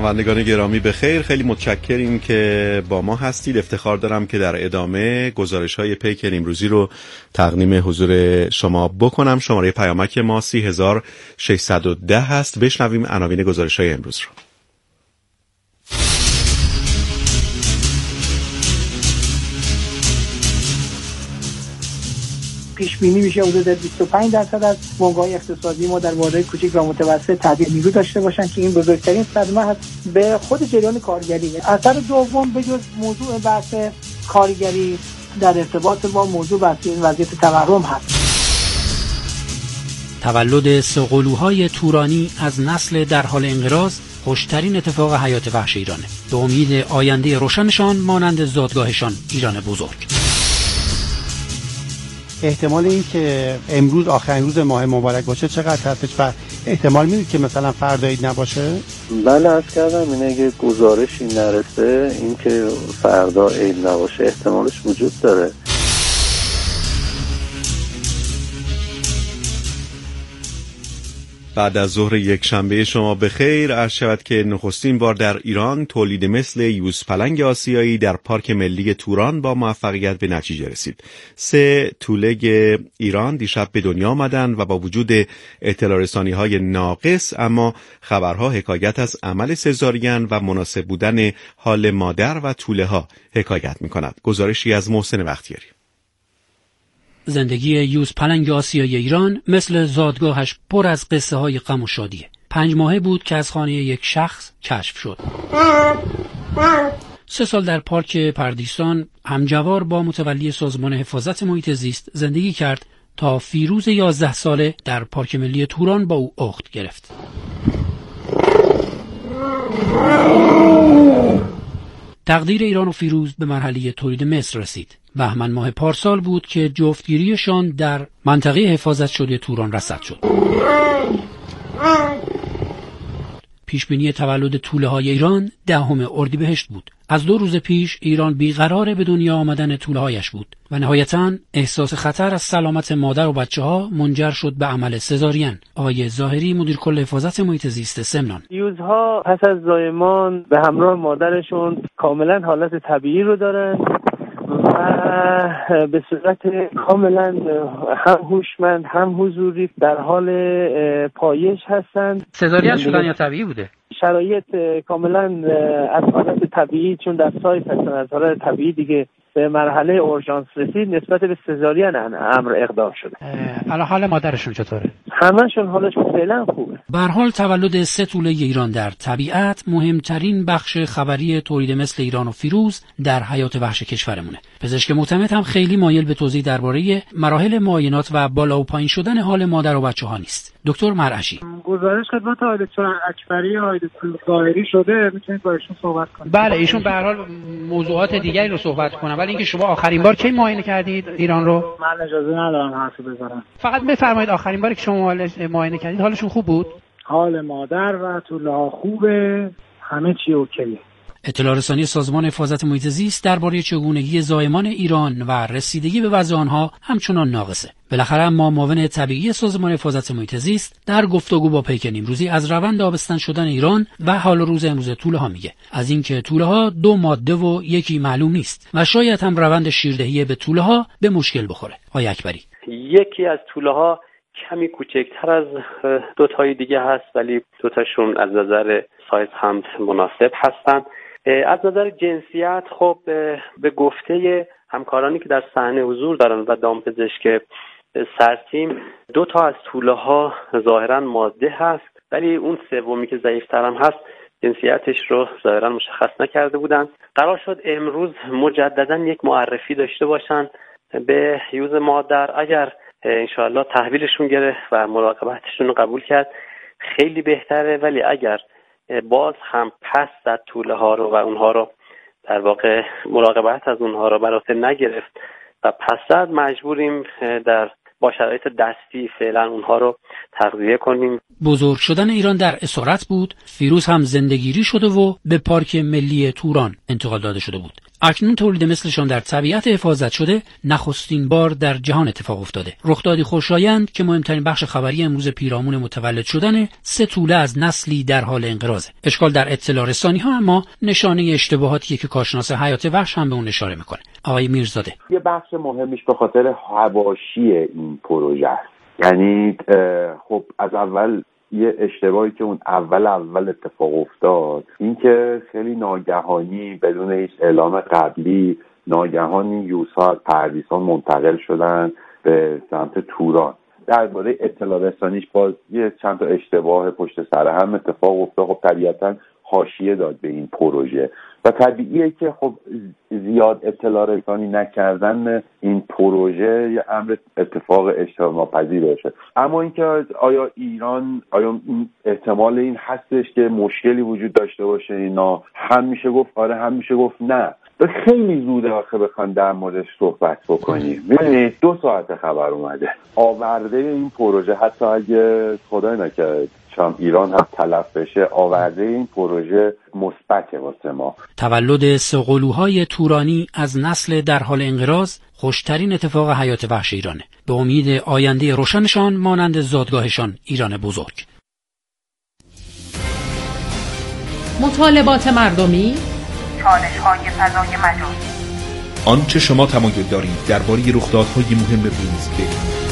شنوندگان گرامی بخیر، خیلی متشکریم که با ما هستید. افتخار دارم که در ادامه گزارش‌های پیکر امروزی رو تقدیم حضور شما بکنم. شماره پیامک ما 30610 هست. بشنویم عناوین گزارش‌های امروز رو. پیش بینی میشه حدود 25% از موقعی اقتصادی ما در واحدهای کوچک و متوسط تعدیل نیرو داشته باشن که این بزرگترین صدمه هست به خود جریان کارگری. اثر دوم به جز موضوع بحث کارگری در ارتباط با موضوع بحث وضعیت تورم هست. تولد سه تورانی از نسل در حال انقراض خوشترین اتفاق حیات وحش ایرانه. به امید آینده روشنشان مانند زادگاهشان ایران بزرگ. احتمال این که امروز آخرین روز ماه مبارک باشه چقدر هستش و احتمال میدید که مثلا فردا عید نباشه؟ بله عرض کردم اینه اگه گزارشی نرسه این که فردا عید نباشه احتمالش وجود داره. بعد از ظهر یک شنبه شما بخیر. عرض شود که نخستین بار در ایران تولید مثل یوزپلنگ آسیایی در پارک ملی توران با موفقیت به نتیجه رسید. 3 تولگ ایران دیشب به دنیا آمدند و با وجود اطلاع رسانی‌های ناقص اما خبرها حکایت از عمل سزارین و مناسب بودن حال مادر و توله‌ها حکایت می‌کند. گزارشی از محسن بختیاری. زندگی یوزپلنگ آسیایی ایران مثل زادگاهش پر از قصه های غم و شادیه. 5 ماهه بود که از خانه یک شخص کشف شد. 3 سال در پارک پردیسان همجوار با متولی سازمان حفاظت محیط زیست زندگی کرد تا فیروز 11 ساله در پارک ملی توران با او اخت گرفت. تقدیر ایران و فیروز به مرحله تولید مثل رسید. بهمن ماه پارسال بود که جفتگیریشان در منطقه حفاظت شده توران رصد شد. پیشبینی تولد توله‌های ایران 10 اردیبهشت بود. از 2 روز پیش ایران بیقرار به دنیا آمدن توله‌هایش بود و نهایتاً احساس خطر از سلامت مادر و بچه‌ها منجر شد به عمل سزارین. آقای ظاهری مدیر کل حفاظت محیط زیست سمنان: یوزها پس از زایمان به همراه مادرشون کاملا حالت طبیعی رو دارن و به صورت کاملا هم هوشمند هم حضوری در حال پایش هستند. سزارین شدن یا طبیعی بوده؟ شرایط کاملا از حالت طبیعی، چون در سایت هستن از حالت طبیعی دیگه به مرحله اورژانس رسید، نسبت به سزارین امر اقدام شده. الان حال مادرشون چطوره؟ همه‌شون حالشون فعلا خوبه. به هر حال تولد 3 توله ایران در طبیعت مهمترین بخش خبری تولید مثل ایران و فیروز در حیات وحش کشورمونه. پزشک معتمد هم خیلی مایل به توضیح درباره مراحل معاینات و بالا و پایین شدن حال مادر و بچه‌ها نیست. دکتر مرعشی: گزارش خدمت آقای دکتر اکبری و آقای دکتر ظاهری شده، میتونید با ایشون صحبت کنید. بله، ایشون به هر حال موضوعات دیگری رو صحبت کنن، ولی اینکه شما آخرین بار کی معاینه کردید ایران رو؟ من اجازه ندارم حرفی بزنم. فقط بفرمایید آخرین باری که شما معاینه کردید حالشون خوب بود؟ حال مادر و توله‌ها خوبه، همه چی اوکیه. اطلاع رسانی سازمان حفاظت محیط زیست درباره چگونگی زایمان ایران و رسیدگی به وضع آنها همچنان ناقصه. بالاخره اما معاون طبیعی سازمان حفاظت محیط زیست در گفتگو با پیکر امروزی از روند آبستن شدن ایران و حال روز امروز توله‌ها میگه. از اینکه توله‌ها 2 ماده و یکی معلوم نیست و شاید هم روند شیردهی به توله‌ها به مشکل بخوره. آقای اکبری: یکی از توله‌ها کمی کوچکتر از 2 تای دیگه هست، ولی 2 تاشون از نظر سایز هم مناسب هستن. از نظر جنسیت خب به گفته همکارانی که در صحنه حضور دارن و دامپزشک سرتیم 2 تا از توله‌ها ظاهرا ماده هست، ولی اون سومی که ضعیف‌تر هم هست جنسیتش رو ظاهرا مشخص نکرده بودن. قرار شد امروز مجددا یک معرفی داشته باشن به یوز مادر. اگر انشاءالله تحویلشون گرفت و مراقبتشون رو قبول کرد خیلی بهتره، ولی اگر باز هم پس زد توله‌ها رو و اونها رو در واقع مراقبت از اونها رو برات نگرفت و پس زد، مجبوریم با شرایط دستی فعلا اونها رو تغذیه کنیم. بزرگ شدن ایران در اسارت بود. فیروز هم زندگیری شده و به پارک ملی توران انتقال داده شده بود. اکنون تولید مثلشان در طبیعت حفاظت شده نخستین بار در جهان اتفاق افتاده. رخدادی خوشایند که مهمترین بخش خبری امروز پیرامون متولد شدن 3 توله از نسلی در حال انقراضه. اشکال در اطلاع رسانی ها اما نشانه اشتباهاتیه که کارشناس حیات وحش هم به اون اشاره میکنه. آقای میرزاده: یه بخش مهمش به خاطر حواشی این پروژه است. یعنی خب از اول یه اشتباهی که اون اول اتفاق افتاد این که خیلی ناگهانی بدون هیچ اعلام قبلی ناگهانی یوزها از پردیسان منتقل شدن به سمت توران. درباره اطلاع رسانیش باز یه چند تا اشتباه پشت سر هم اتفاق افتاد. خب طبیعتاً حاشیه داد به این پروژه و طبیعیه که خب زیاد اطلاع رسانی نکردن این پروژه یه امر اتفاق اجتناب ناپذیر باشه. اما اینکه آیا ایران احتمال این هستش که مشکلی وجود داشته باشه، اینا هم میشه گفت آره هم میشه گفت نه. خیلی زوده آخه بخوان در موردش صحبت بکنیم. ببینید 2 ساعت خبر اومده آورده این پروژه، حتی اگه خدای نکرد شام ایران هم تلف بشه، آورده این پروژه مثبته واسه ما. تولد 3 قلوهای تورانی از نسل در حال انقراض خوشترین اتفاق حیات وحش ایرانه. به امید آینده روشنشان مانند زادگاهشان ایران بزرگ. مطالبات مردمی، چالش‌های فضای مجازی، آنچه شما تمایل دارید درباره رخدادهای مهم روز بگویید.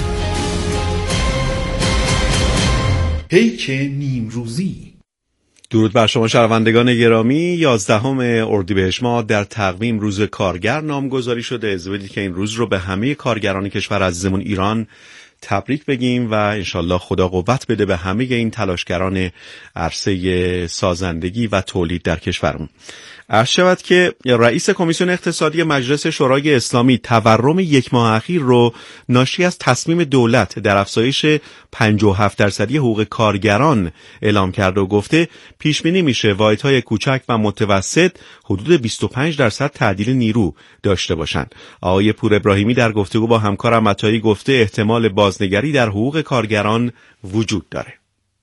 پیک نیمروزی. درود بر شما شنوندگان گرامی. 11 اردیبهشت ماه در تقویم روز کارگر نامگذاری شده. اجازه بدید که این روز رو به همه کارگران کشور عزیزمون ایران تبریک بگیم و انشالله خدا قوت بده به همه این تلاشگران عرصه سازندگی و تولید در کشورمون. عرض شود که رئیس کمیسیون اقتصادی مجلس شورای اسلامی تورم 1 ماه اخیر رو ناشی از تصمیم دولت در افزایش 57% حقوق کارگران اعلام کرده و گفته پیش بینی میشه واحدهای کوچک و متوسط حدود 25% تعدیل نیرو داشته باشند. آقای پور ابراهیمی در گفتگو با همکارم عطایی گفته احتمال بازنگری در حقوق کارگران وجود داره.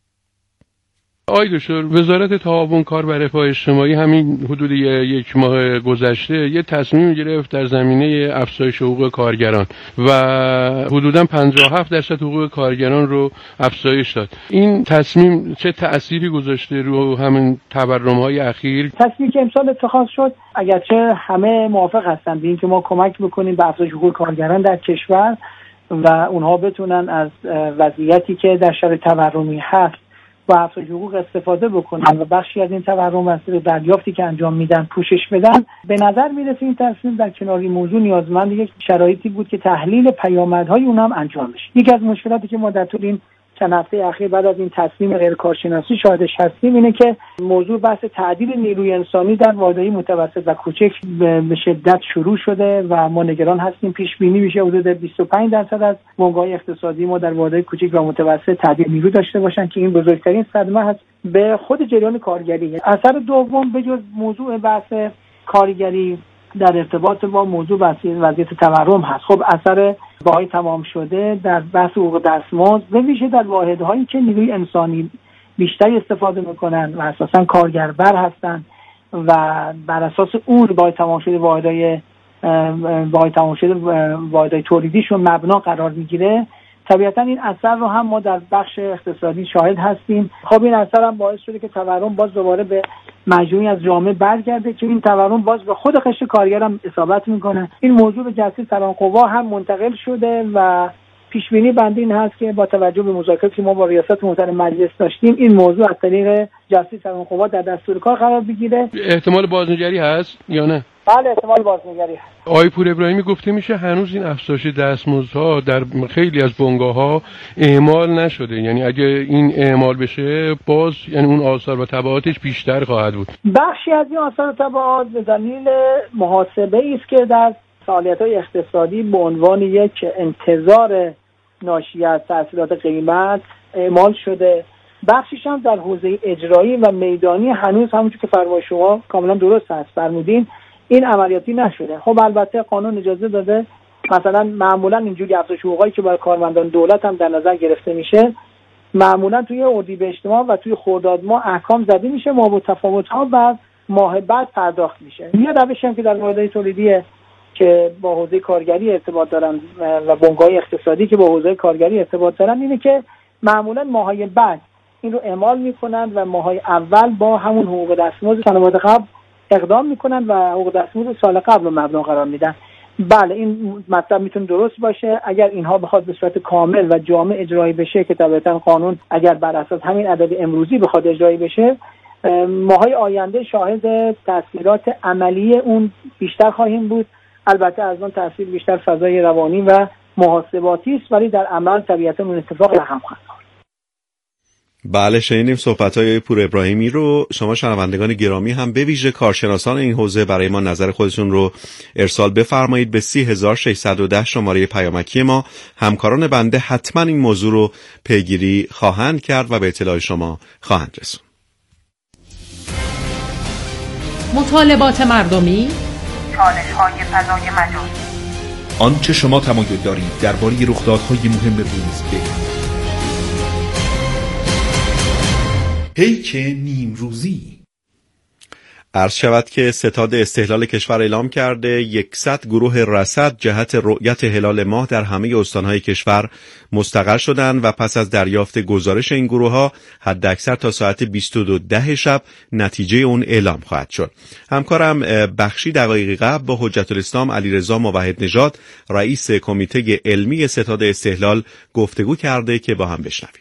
آقای دکتر، وزارت تعاون کار و رفاه اجتماعی همین حدود 1 ماه گذشته یه تصمیم گرفت در زمینه افزایش حقوق کارگران و حدوداً 57% حقوق کارگران رو افزایش داد. این تصمیم چه تأثیری گذاشته رو همین تورم‌های اخیر؟ تصمیمی که امسال اتخاذ شد اگرچه همه موافق هستن به این که ما کمک بکنیم به افزایش حقوق کارگران در کشور و اونها بتونن از وضعیتی که در شرایط تورمی هست و افزایش حقوق استفاده بکنن و بخشی از این تورم واسه دریافتی که انجام میدن پوشش بدن، به نظر میرسه این تصمیم در کنار این موضوع نیازمند یک شرایطی بود که تحلیل پیامدهای اونها هم انجام بشه. یکی از مشکلاتی که ما در طول این چند هفته اخیر بعد از این تصمیم غیر کارشناسی شاهدش هستیم اینه که موضوع بحث تعدیل نیروی انسانی در واحدهای متوسط و کوچک به شدت شروع شده و ما نگران هستیم. پیش بینی میشه حدود 25% از بنگاه‌های اقتصادی ما در واحدهای کوچک و متوسط تعدیل نیرو داشته باشن که این بزرگترین صدمه هست به خود جریان کارگری. اثر دوم به جز موضوع بحث کارگری در ارتباط با موضوع وضعیت تورم هست. خب اثر باهای تمام شده در بحث حقوق دستمزد به ویژه در واحدهایی که نیروی انسانی بیشتری استفاده میکنن و اساسا کارگربر هستن و بر اساس اون باهای تمام شده واحدهای تولیدیشون مبنا قرار میگیره. طبیعتا این اثر رو هم ما در بخش اقتصادی شاهد هستیم. خب این اثر هم باعث شده که تورم باز دوباره به مجموعی از جامعه برگرده که این تورم باز به خود قشر کارگر هم اصابت میکنه. این موضوع به جلسه سرانقوا هم منتقل شده و پیش بینی بنده این هست که با توجه به مذاکراتی که ما با ریاست محترم مجلس داشتیم این موضوع از طریق جلسه سرانقوا در دستور کار قرار بگیره. احتمال بازنگری هست یا نه؟ بله احتمال بازنگری هست. آقای پور ابراهیمی گفته میشه هنوز این افزایش دستمزدها در خیلی از بنگاه‌ها اعمال نشده، یعنی اگه این اعمال بشه باز یعنی اون آثار و تبعاتش بیشتر خواهد بود. بخشی از این آثار و تبعات به دلیل محاسبه است که در فعالیت‌های اقتصادی به عنوان یک انتظار ناشی از تأثیرات قیمت اعمال شده. بخشیش هم در حوزه اجرایی و میدانی هنوز همونجور که فرمایش شما کاملا درست هست فرمودین این عملیاتی نشده. خب البته قانون اجازه داده مثلا معمولا اینجوری افزایش حقوقی که برای کارمندان دولت هم در نظر گرفته میشه معمولا توی اردیبهشت ماه و توی خرداد ماه احکام زده میشه ما با تفاوت‌ها و ماه بعد پرداخت میشه. یه روشی هم که در واحدهای تولیدی که با حوزه کارگری ارتباط دارن و بنگاه اقتصادی که با حوزه کارگری ارتباط دارن اینه که معمولا ماهای بعد این رو اعمال میکنن و ماهای اول با همون حقوق دستمزد سنوات قبل اقدام میکنن و حقوق دستمزد سال قبل رو مبنا قرار میدن. بله این مطلب میتونه درست باشه اگر اینها بخواد به صورت کامل و جامع اجرایی بشه که طبعا قانون اگر بر اساس همین عدد امروزی بخواد اجرایی بشه ماهای آینده شاهد تاثیرات عملی اون بیشتر خواهیم بود. البته از اون تاثیر بیشتر فضای روانی و محاسباتی است ولی در عمل طبیعتا اون اتفاق رقم خواهد. بله شنیدیم صحبت‌های پور ابراهیمی رو. شما شنوندگان گرامی هم به ویژه کارشناسان این حوزه برای ما نظر خودشون رو ارسال بفرمایید به 30610 شماره پیامکی ما. همکاران بنده حتما این موضوع رو پیگیری خواهند کرد و به اطلاع شما خواهند رسوند. مطالبات مردمی، چالش‌های فضای مجازی، آنچه شما تمایل دارید درباره رخدادهای مهم روز بگید. پیک نیمروزی. عرض شود که ستاد استهلال کشور اعلام کرده 100 گروه رصد جهت رؤیت هلال ماه در همه استانهای کشور مستقر شدند و پس از دریافت گزارش این گروه‌ها حداکثر تا ساعت 22:10 شب نتیجه اون اعلام خواهد شد. همکارم بخشی دقایقی قبل با حجت الاسلام علیرضا موحدنژاد رئیس کمیته علمی ستاد استهلال گفتگو کرده که با هم بشنویم.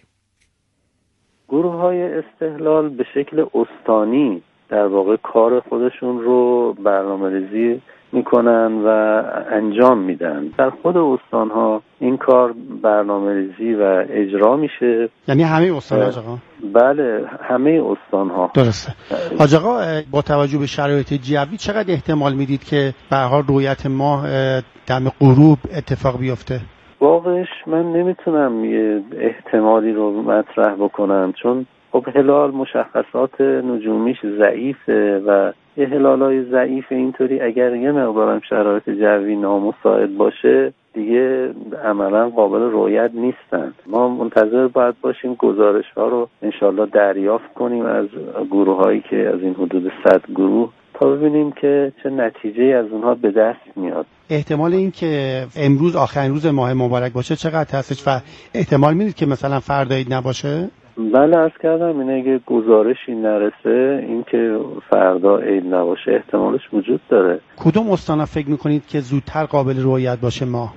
گروه‌های استهلال به شکل استانی در واقع کار خودشون رو برنامه‌ریزی میکنن و انجام میدن. در خود استان‌ها این کار برنامه‌ریزی و اجرا میشه. یعنی همه استان‌ها آقا؟ بله همه استان‌ها. درسته. آقا با توجه به شرایط جوی چقدر احتمال میدید که به هر حال رؤیت ماه دم غروب اتفاق بیفته؟ واقعش من نمیتونم یه احتمالی رو مطرح بکنم چون خب هلال مشخصات نجومیش ضعیفه و یه هلالای ضعیف اینطوری اگر یه مقدارم شرایط جوی نامساعد باشه دیگه عملا قابل رؤیت نیستن. ما منتظر باید باشیم گزارش ها رو انشالله دریافت کنیم از گروه هایی که از این حدود 100 گروه تا ببینیم که چه نتیجه از اونها به دست میاد. احتمال این که امروز آخرین روز ماه مبارک باشه چقدر هستش و احتمال میدید که مثلا فردا عید نباشه؟ بله عرض کردم اینه اگه گزارشی نرسه این که فردا عید نباشه احتمالش وجود داره. کدوم استانا فکر میکنید که زودتر قابل رؤیت باشه ماه؟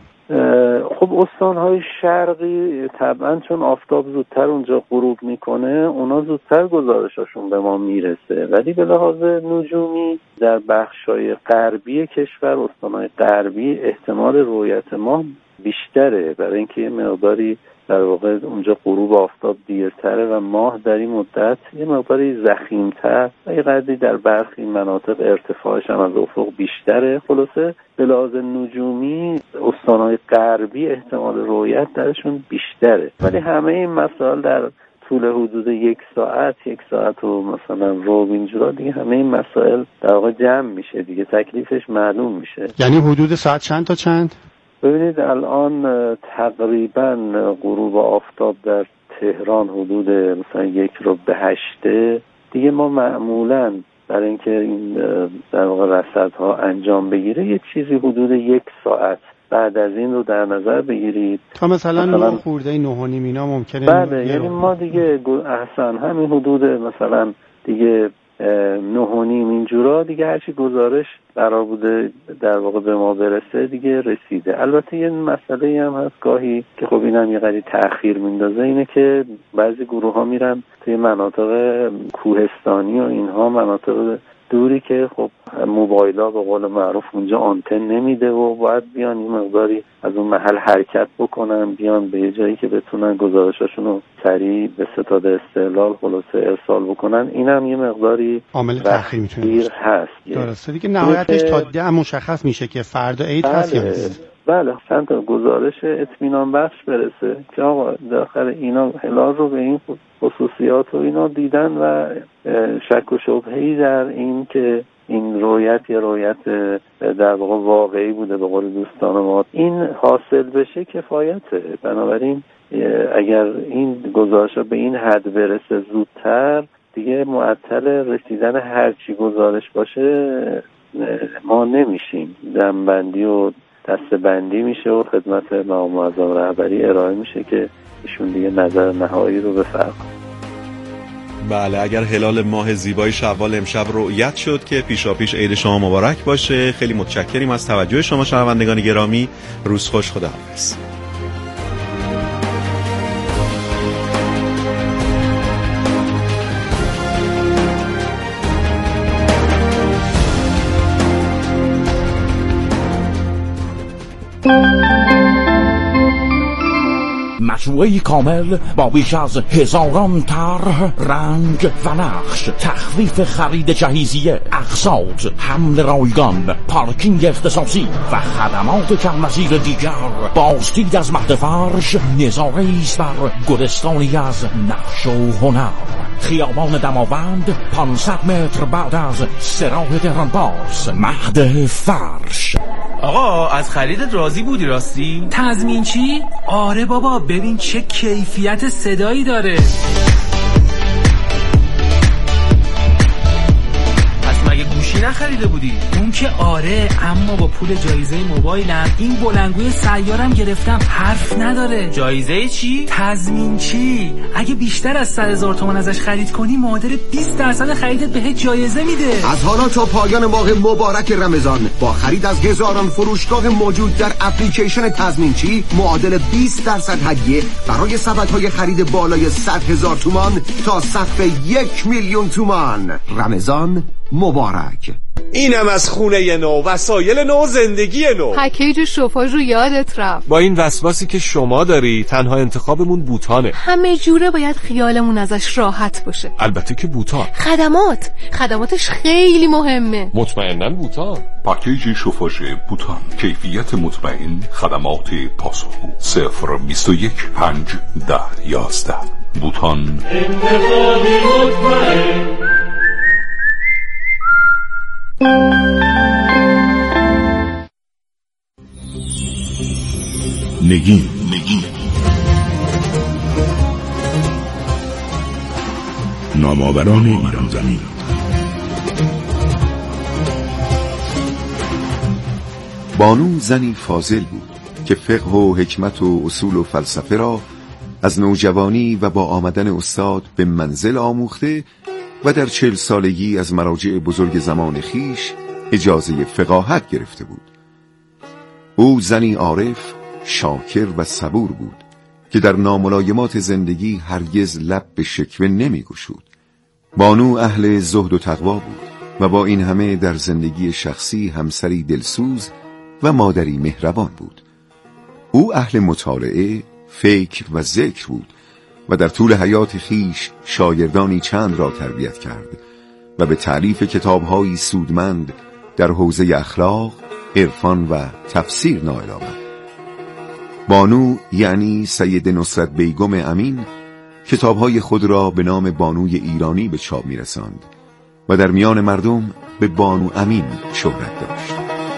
خب استانهای شرقی طبعا چون آفتاب زودتر اونجا غروب میکنه اونا زودتر گزارشاشون به ما میرسه ولی به لحاظ نجومی در بخشای غربی کشور استانهای غربی احتمال رؤیت ماه بیشتره برای اینکه یه مقداری در واقع اونجا غروب آفتاب دیرتره و ماه در این مدت یه مقداری ضخیم‌تر و یه قدری در برخی مناطق ارتفاعش هم از افق بیشتره. خلاصه به لحاظ نجومی استانهای غربی احتمال رؤیت درشون بیشتره ولی همه این مسائل در طول حدود 1 ساعت و مثلا ربع اینجورا دیگه همه این مسائل در واقع جمع میشه دیگه تکلیفش معلوم میشه. یعنی حدود ساعت چند تا چند؟ ببینید الان تقریبا غروب آفتاب در تهران حدود مثلا 7:50 دیگه ما معمولا برای اینکه این در واقع رصدها انجام بگیره یه چیزی حدود 1 ساعت بعد از این رو در نظر بگیرید تا مثلا 9 خورده 9:30 اینا ممکنه. بله یعنی ما دیگه احسن همین حدود مثلا دیگه 9:30 اینجورا دیگه هرچی گزارش قرار بوده در واقع به ما برسه دیگه رسیده. البته یه مسئله هم هست گاهی که خب اینم یه قدری تأخیر میندازه اینه که بعضی گروه ها میرن توی مناطق کوهستانی و اینها مناطق دوری که خب موبایل‌ها به قول معروف اونجا آنتن نمیده و باید بیان یه مقداری از اون محل حرکت بکنن بیان به یه جایی که بتونن گزارشاشون رو سریع به ستاد استهلال خلاصه ارسال بکنن. اینم یه مقداری عامل تأخیر میتونه هست. درسته دیگه نهایتش تا 10 مشخص میشه که فردا عید هست یا نیست. بله چند تا گزارش اطمینان بخش برسه که آقا داخل اینا هلال رو به این خصوصیات و اینا دیدن و شک و شبهه‌ای در این که این رؤیت یا رؤیت در واقع واقعی بوده به قول دوستان ما این حاصل بشه کفایته. بنابراین اگر این گزارش به این حد برسه زودتر دیگه معطل رسیدن هرچی گزارش باشه ما نمیشیم. جمع‌بندی و دسته‌بندی میشه و خدمت مقام معظم رهبری ارائه میشه که ایشون دیگه نظر نهایی رو بفرمایند. بله، اگر هلال ماه زیبای شوال امشب رؤیت شد که پیشاپیش عید شما مبارک باشه. خیلی متشکریم از توجه شما شنوندگان گرامی. روز خوش، خداحافظ. مجموعه‌ای کامل با بیش از 1000 طرح، رنگ و نقش، تخفیف خرید جهیزیه، اقساط، حمل رایگان، پارکینگ اختصاصی و خدمات کم‌نظیر دیگر. بازدید از مهد فرش نظاره‌ای است بر گلستانی از نقش و هنر. خیابان دماوند 500 متر بعد از سراح تهران‌پارس. مهد فرش. آقا از خریدت راضی بودی راستی؟ تضمین چی؟ آره بابا، ببین چه کیفیت صدایی داره. مگه گوشی نخریده بودی؟ اون که آره، اما با پول جایزه موبایلم این بلندگوی سیارم گرفتم، حرف نداره. جایزه چی؟ تضمین چی؟ اگه بیشتر از 100,000 تومان ازش خرید کنی معادل 20% خریدت بهت جایزه میده. از حالا تا پایان ماه مبارک رمضان با خرید از هزاران فروشگاه موجود در اپلیکیشن تضمین چی معادل 20% هدیه برای سبدهای خرید بالای 100,000 تومان تا سقف 1,000,000 تومان. رمضان مبارک. اینم از خونه نو، وسایل نو، زندگی نو. پکیج شوفاژ رو یادت رفت. با این وسواسی که شما داری تنها انتخابمون بوتانه. همه جوره باید خیالمون ازش راحت باشه. البته که بوتان. خدماتش خیلی مهمه. مطمئناً بوتان. پکیج شوفاژ بوتان، کیفیت مطمئن، خدمات پاسخگو. 021 5 10 11. بوتان. انتخابی مطمئن. نگین نامآوران ایران زمین. بانو زنی فاضل بود که فقه و حکمت و اصول و فلسفه را از نوجوانی و با آمدن استاد به منزل آموخته و در 40 سالگی از مراجع بزرگ زمان خیش اجازه فقاهت گرفته بود. او زنی عارف، شاکر و صبور بود که در ناملایمات زندگی هرگز لب به شکوه نمی گشود. بانو اهل زهد و تقوا بود و با این همه در زندگی شخصی همسری دلسوز و مادری مهربان بود. او اهل مطالعه، فکر و ذکر بود و در طول حیات خیش شاگردانی چند را تربیت کرد و به تألیف کتاب‌هایی سودمند در حوزه اخلاق، عرفان و تفسیر نائل آمد. بانو یعنی سید نصرت بیگم امین کتاب‌های خود را به نام بانوی ایرانی به چاپ می‌رساند و در میان مردم به بانو امین شهرت داشت.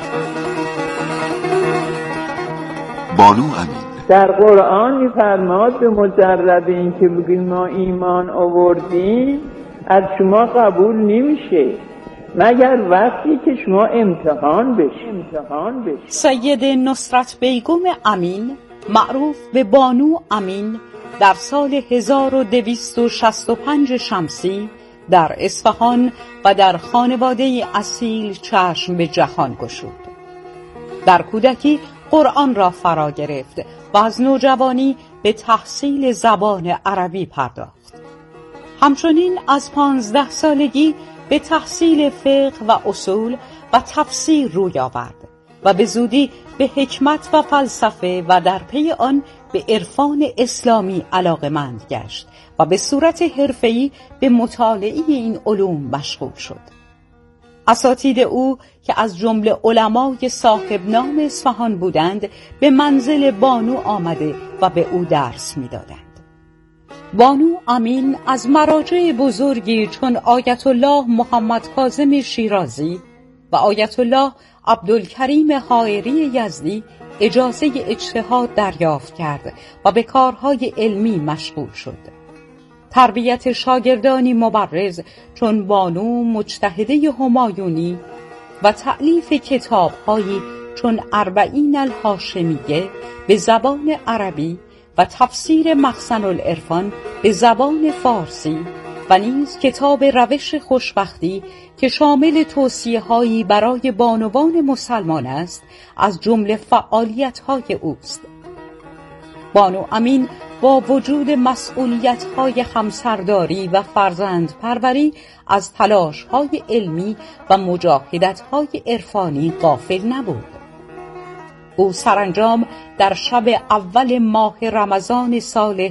بانو امین در قرآن می‌فرماد به مجرد این که بگیم ما ایمان آوردیم از شما قبول نمیشه مگر وقتی که شما امتحان بشید. سید نصرت بیگم امین معروف به بانو امین در سال 1265 شمسی در اصفهان و در خانواده اصیل چشم به جهان گشود. در کودکی قرآن را فرا گرفت و از نوجوانی به تحصیل زبان عربی پرداخت. همچنین از 15 سالگی به تحصیل فقه و اصول و تفسیر روی آورد و به زودی به حکمت و فلسفه و در پی آن به عرفان اسلامی علاقه‌مند گشت و به صورت حرفه‌ای به مطالعه این علوم مشغول شد. اساتید او که از جمله علمای صاحب نام اصفهان بودند به منزل بانو آمده و به او درس می‌دادند. بانو امین از مراجع بزرگی چون آیت الله محمد کاظم شیرازی و آیت الله عبدالکریم حائری یزدی اجازه اجتهاد دریافت کرد و به کارهای علمی مشغول شد. تربیت شاگردانی مبرز چون بانو مجتهده همایونی و تألیف کتاب‌هایی چون اربعین الهاشمیه به زبان عربی و تفسیر مخزن العرفان به زبان فارسی و نیز کتاب روش خوشبختی که شامل توصیه‌هایی برای بانوان مسلمان است از جمله فعالیت‌های اوست. بانو امین با وجود مسئولیت‌های همسرداری و فرزندپروری از تلاش‌های علمی و مجاهدت‌های عرفانی غافل نبود. او سرانجام در شب اول ماه رمضان سال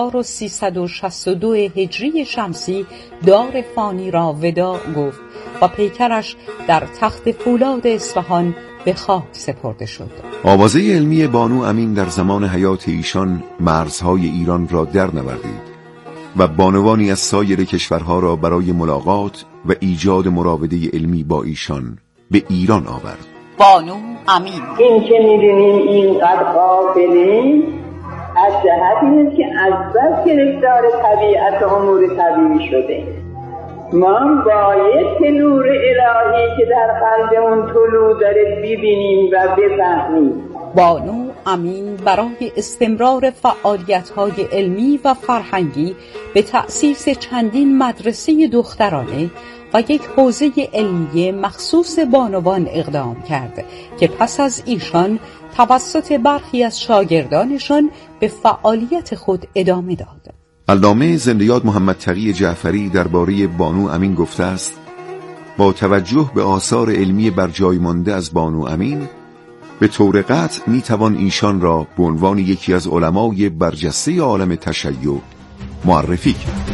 1362 هجری شمسی دار فانی را وداع گفت و پیکرش در تخت فولاد اصفهان به خاک سپرده شد. آوازه علمی بانو امین در زمان حیات ایشان مرزهای ایران را در نوردید و بانوانی از سایر کشورها را برای ملاقات و ایجاد مراوده علمی با ایشان به ایران آورد. بانو امین این که می‌بینیم اینقدر غافلیم از جهت اینه که از بس گرفتار طبیعت و امور طبیعی شده. ما باید نور الهی که در قلبمون طلوع داره ببینیم و بفهمیم. بانو امین برای استمرار فعالیت‌های علمی و فرهنگی به تأسیس چندین مدرسه دخترانه و یک حوزه علمی مخصوص بانوان اقدام کرد که پس از ایشان توسط برخی از شاگردانشان به فعالیت خود ادامه داد. علامه زنده‌یاد محمد تقی جعفری درباره بانو امین گفته است: با توجه به آثار علمی بر جای مانده از بانو امین به طور قطع میتوان ایشان را به عنوان یکی از علمای برجسته عالم تشیع معرفی کرد.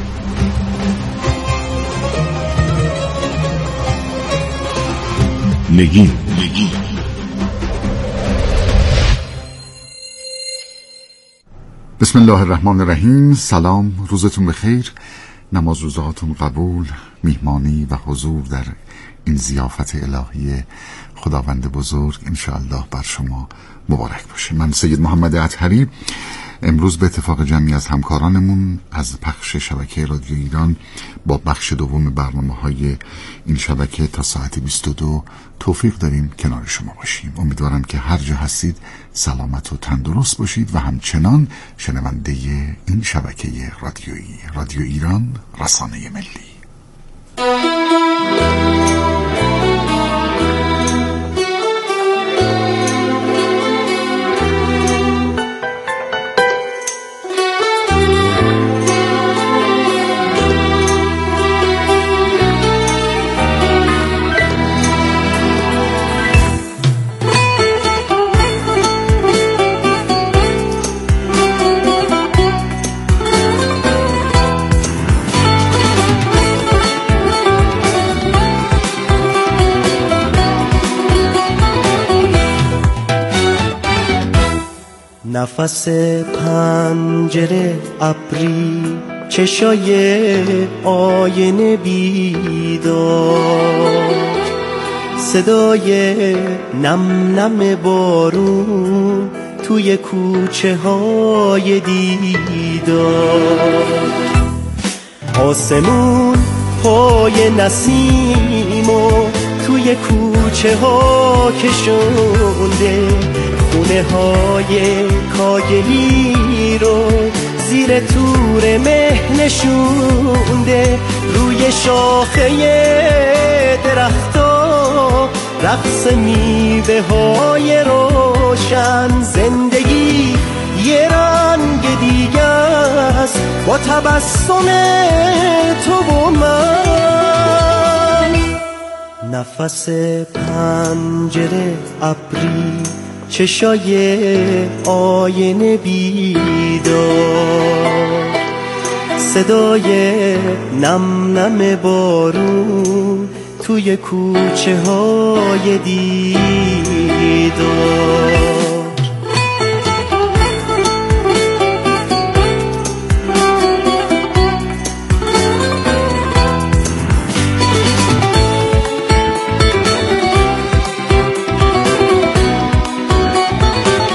نگین بسم الله الرحمن الرحیم. سلام، روزتون بخیر، نماز روزهاتون قبول، میهمانی و حضور در این ضیافت الهی خداوند بزرگ انشاءالله بر شما مبارک باشه. من سید محمد اطهری امروز به اتفاق جمعی از همکارانمون از پخش شبکه رادیو ایران با بخش دوم برنامه‌های این شبکه تا ساعت 22 توفیق داریم کنار شما باشیم. امیدوارم که هر جا هستید سلامت و تندرست باشید و همچنان شنونده این شبکه رادیویی رادیو ایران، رسانه ملی. نفس پنجره ابری، چشای آینه بیدار، صدای نم نم بارون توی کوچه های دیدار، آسمون پای نسیم و توی کوچه ها کشونده، خونه های کاگلی رو زیر تور مه نشونده، روی شاخه درختا رقص میوه های روشن، زندگی یه رنگ دیگه است با تبسم تو و من. نفس پنجره ابری، چشای آینه بیدار، صدای نم نم بارون توی کوچه های دیدار.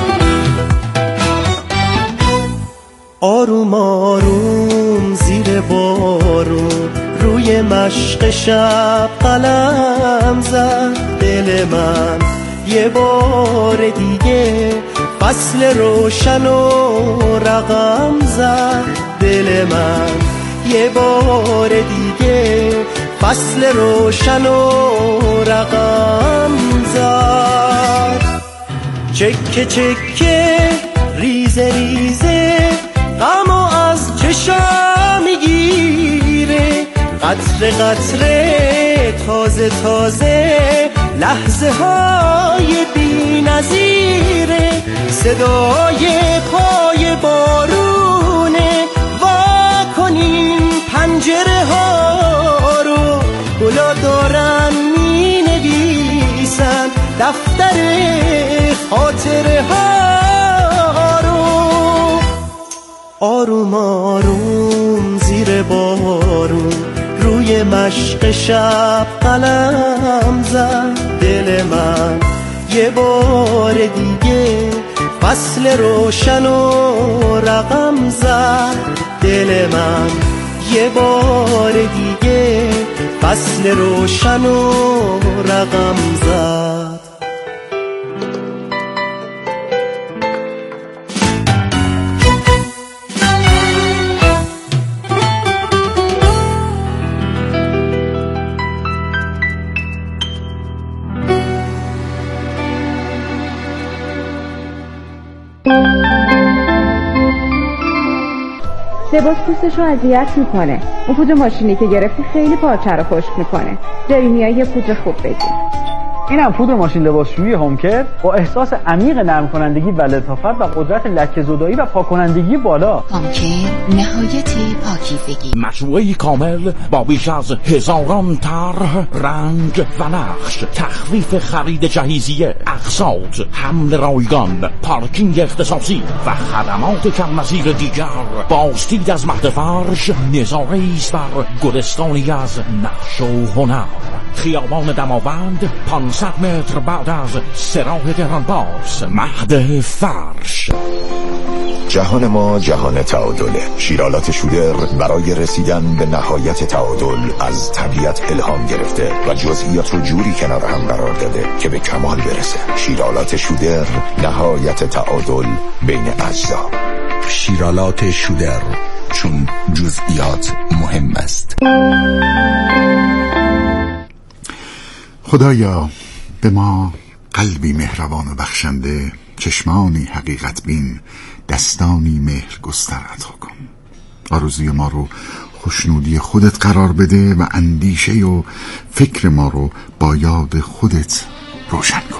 آروم آروم زیر مشق شب قلم زد دل من یه بار دیگه فصل روشن و رقم زد دل من یه بار دیگه فصل روشن و رقم زد چکه چکه ریزه ریزه غمو از چشم میگیره قطره قطره تازه تازه لحظه های بی نظیره صدای پای بارونه وا کنین پنجره ها رو گلا دارن می نویسن دفتر خاطره ها رو آروم آروم زیر بارون روی مشق شب قلم زد دل من یه بار دیگه فصل روشن و رقم زد دل من یه بار دیگه فصل روشن و رقم زد لباس پوستش رو اذیت میکنه. اون پودر ماشینی که گرفتی خیلی پارچه رو خشک میکنه. داری میای یه پودر خوب بگیر. اینم پودر ماشین لباسشویی هومکر با احساس عمیق نرم کنندگی و لطافت و قدرت لکه زدایی و پاک کنندگی بالا. هومکر نهایت پاکیزگی. مجموعه کامل با بیش از 1000 طرح، رنگ و نقش، تخفیف خرید جهیزیه، اقساط، حمل رایگان، پارکینگ اختصاصی و خدمات کم نظیر دیگر. بازدید از مهد فرش نظاره است بر گلستانی از نقش و هنر. خیابان دماوند 500 متر بعد از سراح تهران‌باز. مهد فرش. جهان ما جهان تعادله. شیرالات شودر برای رسیدن به نهایت تعادل از طبیعت الهام گرفته و جزئیات رو جوری کنار هم قرار داده که به کمال برسه. شیرالات شودر، نهایت تعادل بین اجزا. شیرالات شودر، چون جزئیات مهم است. خدایا به ما قلبی مهربان و بخشنده، چشمانی حقیقت بین، دستانی مهر گستر عطا کن. آرزوی ما رو خوشنودی خودت قرار بده و اندیشه و فکر ما رو با یاد خودت روشن کن.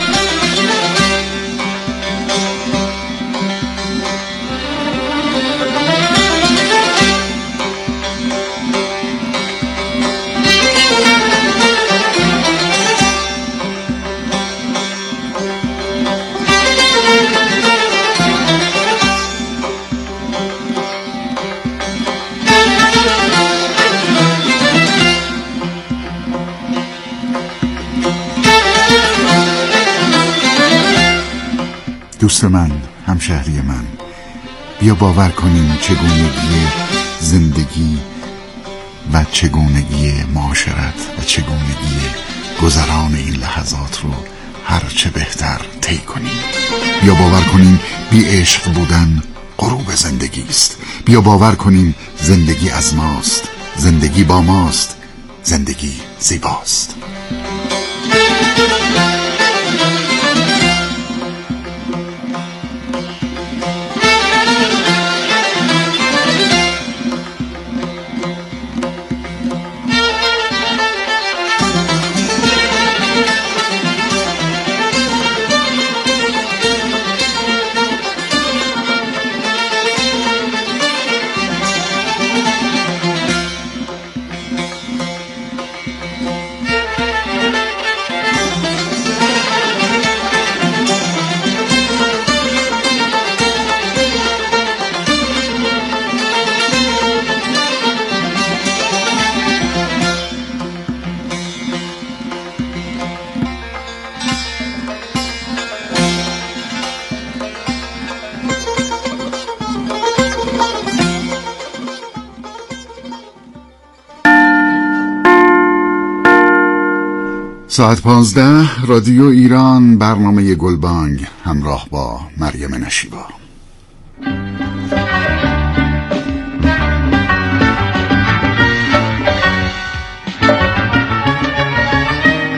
دوست من، همشهری من، بیا باور کنیم چگونگی زندگی و چگونگی معاشرت و چگونگی گذران این لحظات رو هرچه بهتر طی کنیم. بیا باور کنیم بی عشق بودن غروب زندگی است. بیا باور کنیم زندگی از ماست، زندگی با ماست، زندگی زیباست. ساعت 15 رادیو ایران، برنامه گلبانگ، همراه با مریم نشیبا.